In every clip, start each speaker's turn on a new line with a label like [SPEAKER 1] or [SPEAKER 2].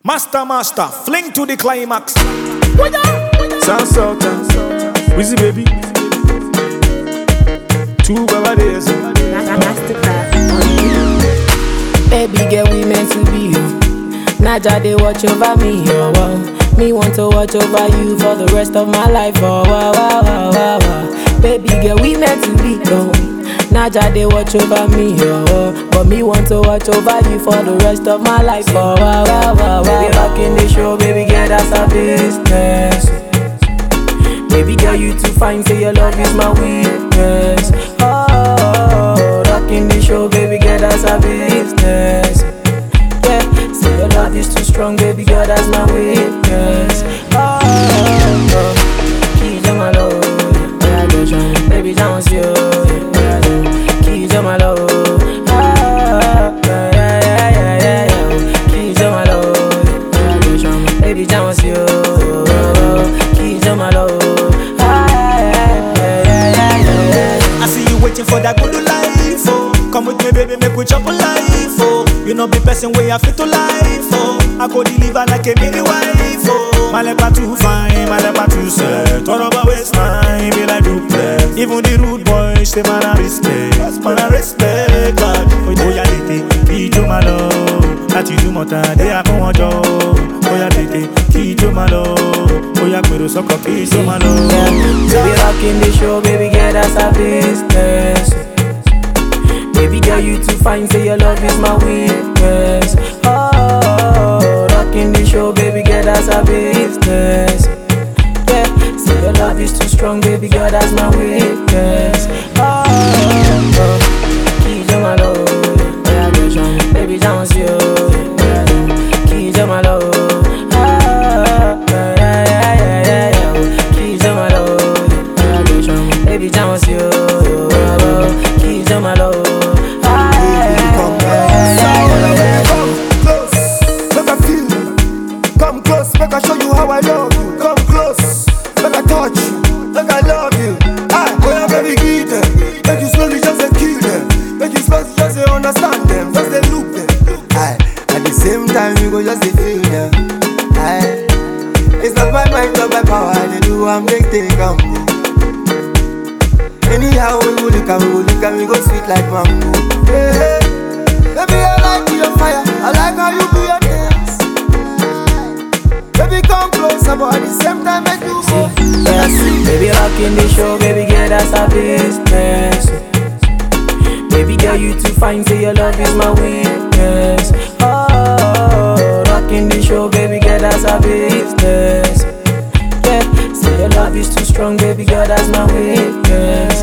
[SPEAKER 1] Master, fling to the climax.
[SPEAKER 2] Sound Sultan, Wizzy baby. 2 Baba days.
[SPEAKER 3] Baby girl, we meant to be you. Naja, they watch over me, oh wow. Me want to watch over you for the rest of my life, oh wow, wow, wow, wow, wow. Baby girl, we meant to be, oh. Naja, they watch over me, oh. But me want to watch over you for the rest of my life, oh wow, wow, wow, wow. Baby, rocking the show, baby girl, that's our business. Baby girl, you too fine, say your love is my weakness. Oh, rocking the show, baby girl, that's our business. Yeah, say your love is too strong, baby girl, that's my weakness. Oh, keys on my love, yeah, go try, baby, dance you. Keys on my love, yeah, yeah, yeah, yeah. Keys on my love, yeah, go try, baby, dance you. Keys on my love.
[SPEAKER 1] Waiting for that good life, oh. Come with me, baby, make we chop a life, oh. You know, be person way I fit to life, oh. I go deliver like a mini wife, oh. My leper too fine, my leper too set. All over waste time, be like duplex. Even the rude boys, say man I respect, man I respect. Oh yeah, tete, kijo my love. Lati do mota, they are from one job. Oh yeah, tete, kijo my love. Oh yeah, kwedo soko kijo my love.
[SPEAKER 3] Baby, rocking the show, baby girl, that's our business. Baby girl, you too fine, say your love is my weakness. Oh, rocking the show, baby girl, that's our business. Yeah, say your love is too strong, baby girl, that's my weakness. Oh, keys on my love, yeah, go try, baby, dance you. Keys on my love. Baby, dance you. Keys on my love.
[SPEAKER 4] Come close, make I feel you. Come close, make I show you how I love you. Come close, make I touch you, make I love you. Oh yeah, baby, give them. Make you slowly just kill them. Make you slowly just understand them, just look them. At the same time, you go just feel them. It's not my mind, not my power. They do, I'm take come. Anyhow, we go look and we go sweet like mango. Hey, baby, I like your fire, I like how you do your dance. Baby, come closer, but at the same time, make you go.
[SPEAKER 3] Baby, rocking the show, baby girl, that's our business. Baby girl, you too fine, say your love is my weakness. Oh, rocking the show, baby girl, that's our business. Yeah, say your love is too strong, baby girl, that's my weakness.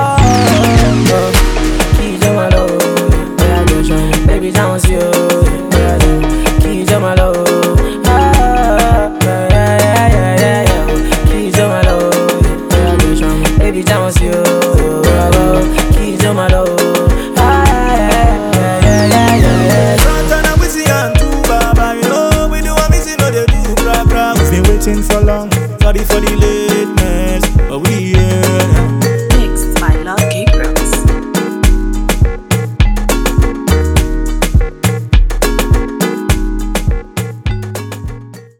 [SPEAKER 3] Oh, keys on my love, yeah, go try, baby, dance you. Keys on my love, yeah, yeah, yeah, yeah. Keys on my love, yeah, go try, baby, dance you. Keys on my love, yeah, yeah, yeah, yeah.
[SPEAKER 1] Santana, Wizzy and 2 Baba, you know we do a missing, no they do bra bra. We've been waiting for long, sorry for the late.